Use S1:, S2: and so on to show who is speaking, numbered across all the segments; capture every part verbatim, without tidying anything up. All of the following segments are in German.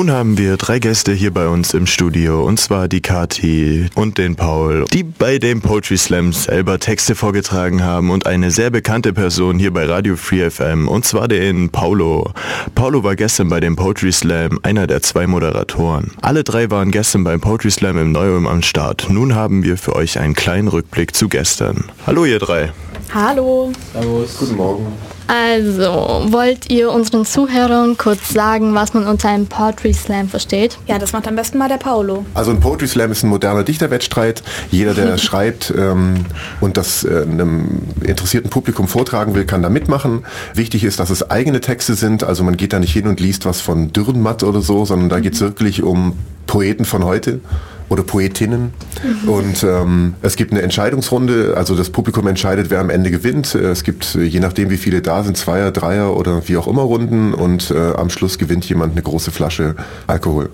S1: Nun haben wir drei Gäste hier bei uns im Studio, und zwar die Kathi und den Paul, die bei dem Poetry Slam selber Texte vorgetragen haben, und eine sehr bekannte Person hier bei Radio Free F M, und zwar den Paulo. Paulo war gestern bei dem Poetry Slam einer der zwei Moderatoren. Alle drei waren gestern beim Poetry Slam im Neu-Ulm am Start. Nun haben wir für euch einen kleinen Rückblick zu gestern. Hallo ihr drei.
S2: Hallo.
S3: Servus. Guten Morgen.
S2: Also, wollt ihr unseren Zuhörern kurz sagen, was man unter einem Poetry Slam versteht?
S4: Ja, das macht am besten mal der Paulo.
S3: Also ein Poetry Slam ist ein moderner Dichterwettstreit. Jeder, der schreibt ähm, und das äh, einem interessierten Publikum vortragen will, kann da mitmachen. Wichtig ist, dass es eigene Texte sind. Also man geht da nicht hin und liest was von Dürrenmatt oder so, sondern da geht es wirklich um Poeten von heute oder Poetinnen. Mhm. Und ähm, es gibt eine Entscheidungsrunde, also das Publikum entscheidet, wer am Ende gewinnt. Es gibt, je nachdem wie viele da sind, Zweier, Dreier oder wie auch immer Runden, und äh, am Schluss gewinnt jemand eine große Flasche Alkohol.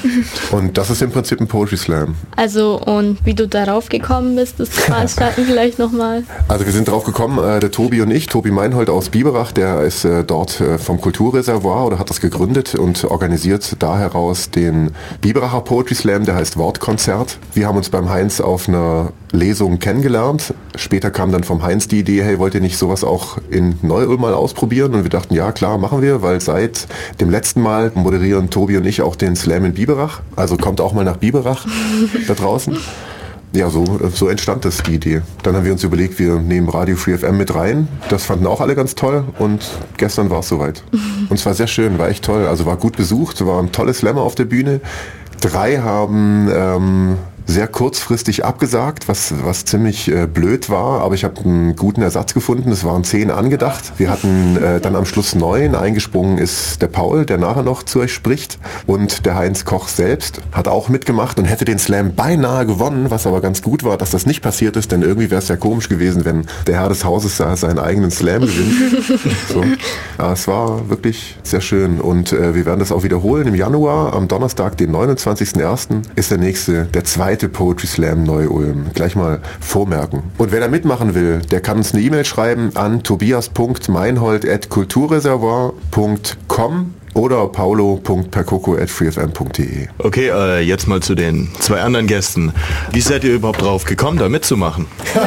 S3: Und das ist im Prinzip ein Poetry Slam.
S2: Also, und wie du darauf gekommen bist, das veranstalten vielleicht nochmal.
S3: Also wir sind drauf gekommen, äh, der Tobi und ich, Tobi Meinhold aus Biberach, der ist äh, dort äh, vom Kulturreservoir oder hat das gegründet und organisiert da heraus den Biberacher Poetry Slam, der heißt Wortkonzert. Wir haben uns beim Heinz auf einer Lesung kennengelernt. Später kam dann vom Heinz die Idee, hey, wollt ihr nicht sowas auch in Neu-Ulm mal ausprobieren? Und wir dachten, ja klar, machen wir, weil seit dem letzten Mal moderieren Tobi und ich auch den Slam in Biberach. Also kommt auch mal nach Biberach da draußen. Ja, so, so entstand das, die Idee. Dann haben wir uns überlegt, wir nehmen Radio Free F M mit rein. Das fanden auch alle ganz toll, und gestern war es soweit. Und es war sehr schön, war echt toll. Also war gut besucht, war ein tolles Slammer auf der Bühne. Drei haben ähm, sehr kurzfristig abgesagt, was, was ziemlich äh, blöd war, aber ich habe einen guten Ersatz gefunden. Es waren zehn angedacht. Wir hatten äh, dann am Schluss neun. Eingesprungen ist der Paul, der nachher noch zu euch spricht, und der Heinz Koch selbst hat auch mitgemacht und hätte den Slam beinahe gewonnen, was aber ganz gut war, dass das nicht passiert ist, denn irgendwie wäre es ja komisch gewesen, wenn der Herr des Hauses da seinen eigenen Slam gewinnt. So. Ja, es war wirklich sehr schön, und äh, wir werden das auch wiederholen im Januar. Am Donnerstag, den neunundzwanzigsten ersten ist der nächste, der zweite Poetry Slam Neu-Ulm. Gleich mal vormerken. Und wer da mitmachen will, der kann uns eine E-Mail schreiben an tobias punkt meinhold at kulturreservoir punkt com oder paulo punkt percoco at freefm punkt de.
S1: Okay, äh, jetzt mal zu den zwei anderen Gästen. Wie seid ihr überhaupt drauf gekommen, da mitzumachen?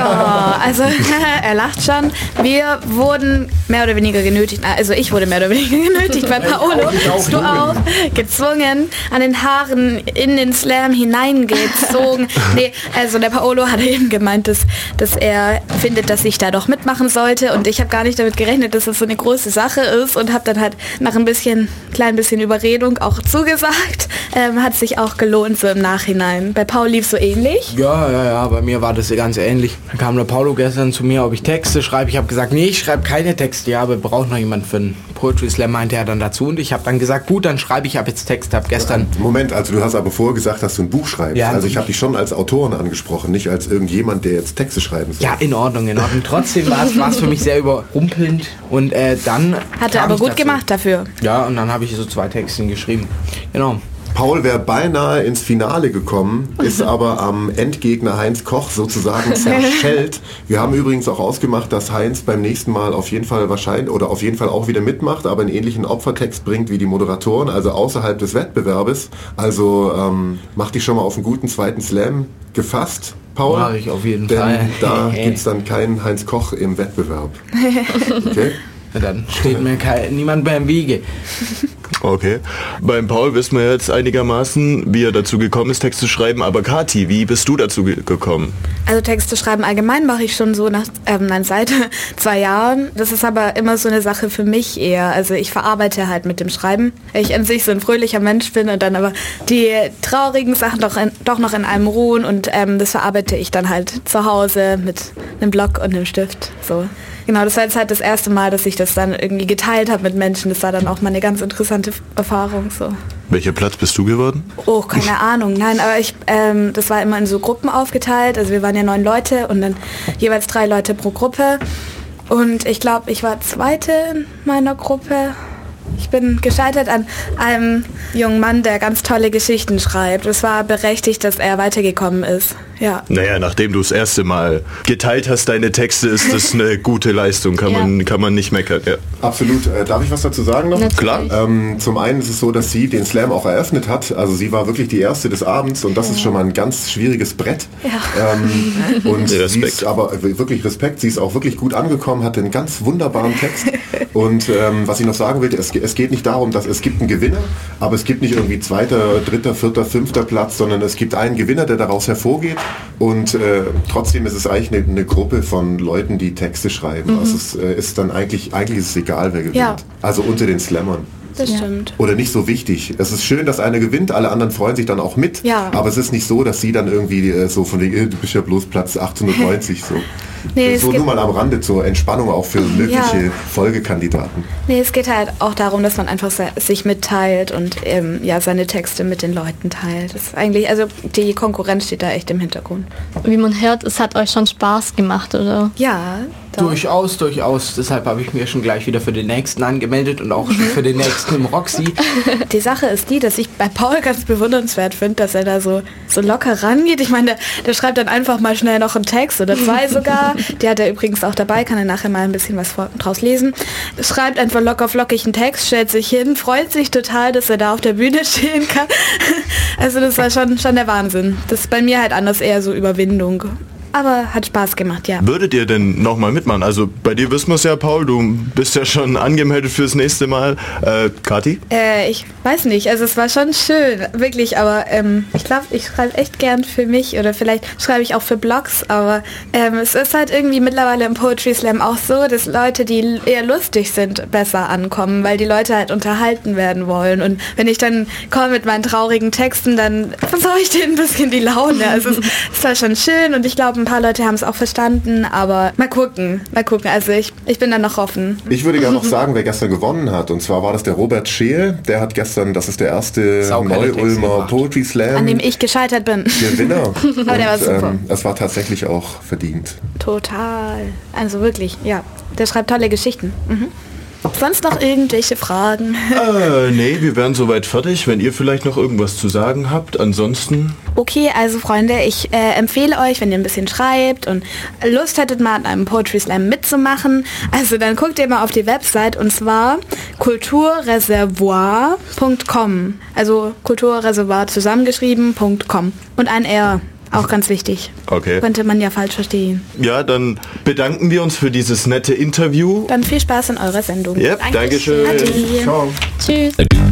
S4: Ja, also er lacht schon. Wir wurden mehr oder weniger genötigt, also ich wurde mehr oder weniger genötigt bei Paolo, du auch, gezwungen, an den Haaren in den Slam hineingezogen. Nee, also der Paolo hat eben gemeint, dass, dass er findet, dass ich da doch mitmachen sollte, und ich habe gar nicht damit gerechnet, dass das so eine große Sache ist, und habe dann halt nach ein bisschen klein bisschen Überredung auch zugesagt. Ähm, hat sich auch gelohnt so im Nachhinein. Bei Paul lief so ähnlich.
S5: Ja, ja, ja, bei mir war das ganz ähnlich. Dann kam der Paulo gestern zu mir, ob ich Texte schreibe. Ich habe gesagt, nee, ich schreibe keine Texte, ja, aber wir brauchen noch jemanden für einen Poetry Slam, meinte er dann dazu. Und ich habe dann gesagt, gut, dann schreibe ich ab jetzt Texte. Habe gestern...
S3: Moment, also du hast aber vorher gesagt, dass du ein Buch schreibst.
S5: Ja,
S3: also ich habe dich schon als Autorin angesprochen, nicht als irgendjemand, der jetzt Texte schreiben soll.
S5: Ja, in Ordnung, in Ordnung. Trotzdem war es für mich sehr überrumpelnd. Und äh, dann...
S4: Hat er aber gut
S5: dazu.
S4: gemacht dafür.
S5: Ja, und dann habe ich so zwei Texte geschrieben. Genau.
S3: Paul wäre beinahe ins Finale gekommen, ist aber am Endgegner Heinz Koch sozusagen zerschellt. Wir haben übrigens auch ausgemacht, dass Heinz beim nächsten Mal auf jeden Fall wahrscheinlich oder auf jeden Fall auch wieder mitmacht, aber einen ähnlichen Opfertext bringt wie die Moderatoren, also außerhalb des Wettbewerbes. Also ähm, mach dich schon mal auf einen guten zweiten Slam gefasst, Paul.
S5: Mach ich auf jeden
S3: denn
S5: Fall.
S3: Da gibt es dann keinen Heinz Koch im Wettbewerb. Okay?
S5: Ja, dann steht mir kein, niemand mehr im Wege.
S1: Okay. Beim Paul wissen wir jetzt einigermaßen, wie er dazu gekommen ist, Texte zu schreiben. Aber Kathi, wie bist du dazu ge- gekommen?
S4: Also Texte schreiben allgemein mache ich schon so nach, ähm, nein, seit zwei Jahren. Das ist aber immer so eine Sache für mich eher. Also ich verarbeite halt mit dem Schreiben. Ich an sich so ein fröhlicher Mensch bin und dann aber die traurigen Sachen doch, in, doch noch in einem ruhen, und ähm, das verarbeite ich dann halt zu Hause mit einem Block und einem Stift. So. Genau, das war jetzt halt das erste Mal, dass ich das dann irgendwie geteilt habe mit Menschen. Das war dann auch mal eine ganz interessante Erfahrung. So.
S1: Welcher Platz bist du geworden?
S4: Oh, keine Ahnung. Nein, aber ich, ähm, das war immer in so Gruppen aufgeteilt. Also wir waren ja neun Leute und dann jeweils drei Leute pro Gruppe. Und ich glaube, ich war Zweite in meiner Gruppe. Ich bin gescheitert an einem jungen Mann, der ganz tolle Geschichten schreibt. Es war berechtigt, dass er weitergekommen ist. Ja.
S1: Naja, nachdem du das erste Mal geteilt hast, deine Texte, ist das eine gute Leistung. Kann, ja. man, kann man nicht meckern. Ja.
S3: Absolut. Äh, darf ich was dazu sagen noch?
S2: Natürlich.
S1: Klar.
S3: Ähm, zum einen ist es so, dass sie den Slam auch eröffnet hat. Also sie war wirklich die Erste des Abends und das ja. ist schon mal ein ganz schwieriges Brett.
S4: Ja.
S3: Ähm, und
S1: Respekt.
S3: sie ist aber wirklich Respekt. Sie ist auch wirklich gut angekommen, hat einen ganz wunderbaren Text. Und ähm, was ich noch sagen will, es, es geht nicht darum, dass es gibt einen Gewinner, aber es gibt nicht irgendwie zweiter, dritter, vierter, fünfter Platz, sondern es gibt einen Gewinner, der daraus hervorgeht. Und äh, trotzdem ist es eigentlich eine, eine Gruppe von Leuten, die Texte schreiben. Mhm. Also es äh, ist dann eigentlich, eigentlich ist es egal, wer gewinnt. Ja. Also unter den Slammern.
S4: Das stimmt.
S3: Oder nicht so wichtig. Es ist schön, dass einer gewinnt, alle anderen freuen sich dann auch mit.
S4: Ja.
S3: Aber es ist nicht so, dass sie dann irgendwie äh, so von wegen, du bist ja bloß Platz achtzehnhundertneunzig so.
S4: Nee,
S3: so nur mal am Rande zur Entspannung auch für mögliche ja. Folgekandidaten.
S4: Nee, es geht halt auch darum, dass man einfach sich mitteilt und ähm, ja, seine Texte mit den Leuten teilt. Das ist eigentlich, also die Konkurrenz steht da echt im Hintergrund.
S2: Wie man hört, es hat euch schon Spaß gemacht, oder?
S4: Ja.
S5: Doch. Durchaus, durchaus. Deshalb habe ich mir schon gleich wieder für den nächsten angemeldet und auch schon für den nächsten im Roxy.
S4: Die Sache ist die, dass ich bei Paul ganz bewundernswert finde, dass er da so, so locker rangeht. Ich meine, der, der schreibt dann einfach mal schnell noch einen Text oder zwei sogar. Die hat er übrigens auch dabei, kann er nachher mal ein bisschen was vor, draus lesen. Schreibt einfach locker flockig einen Text, stellt sich hin, freut sich total, dass er da auf der Bühne stehen kann. Also das war schon, schon der Wahnsinn. Das ist bei mir halt anders eher so Überwindung. Aber hat Spaß gemacht, ja.
S1: Würdet ihr denn nochmal mitmachen? Also bei dir wissen wir es ja, Paul, du bist ja schon angemeldet fürs nächste Mal. Äh, Kathi?
S4: Äh, ich weiß nicht, also es war schon schön, wirklich, aber ähm, ich glaube, ich schreibe echt gern für mich oder vielleicht schreibe ich auch für Blogs, aber ähm, es ist halt irgendwie mittlerweile im Poetry Slam auch so, dass Leute, die eher lustig sind, besser ankommen, weil die Leute halt unterhalten werden wollen und wenn ich dann komme mit meinen traurigen Texten, dann versorge ich denen ein bisschen die Laune. Also es ist halt schon schön und ich glaube, ein paar Leute haben es auch verstanden, aber mal gucken, mal gucken. Also ich, ich bin dann noch offen.
S3: Ich würde gerne noch sagen, wer gestern gewonnen hat. Und zwar war das der Robert Scheel. Der hat gestern, das ist der erste Neu-Ulmer Poetry Slam,
S4: an dem ich gescheitert bin.
S3: Gewinner.
S4: Aber der war super.
S3: Ähm, es war tatsächlich auch verdient.
S4: Total. Also wirklich, ja. Der schreibt tolle Geschichten. Mhm. Sonst noch irgendwelche Fragen?
S1: Äh, nee, wir wären soweit fertig, wenn ihr vielleicht noch irgendwas zu sagen habt. Ansonsten...
S4: Okay, also Freunde, ich äh, empfehle euch, wenn ihr ein bisschen schreibt und Lust hättet, mal an einem Poetry Slam mitzumachen, also dann guckt ihr mal auf die Website und zwar kulturreservoir punkt com. Also Kulturreservoir zusammengeschrieben Punkt com. Und ein R. Auch ganz wichtig.
S1: Okay.
S4: Könnte man ja falsch verstehen.
S1: Ja, dann bedanken wir uns für dieses nette Interview.
S4: Dann viel Spaß in eurer Sendung.
S1: Yep, Dankeschön.
S4: Dankeschön.
S3: Ciao.
S2: Tschüss.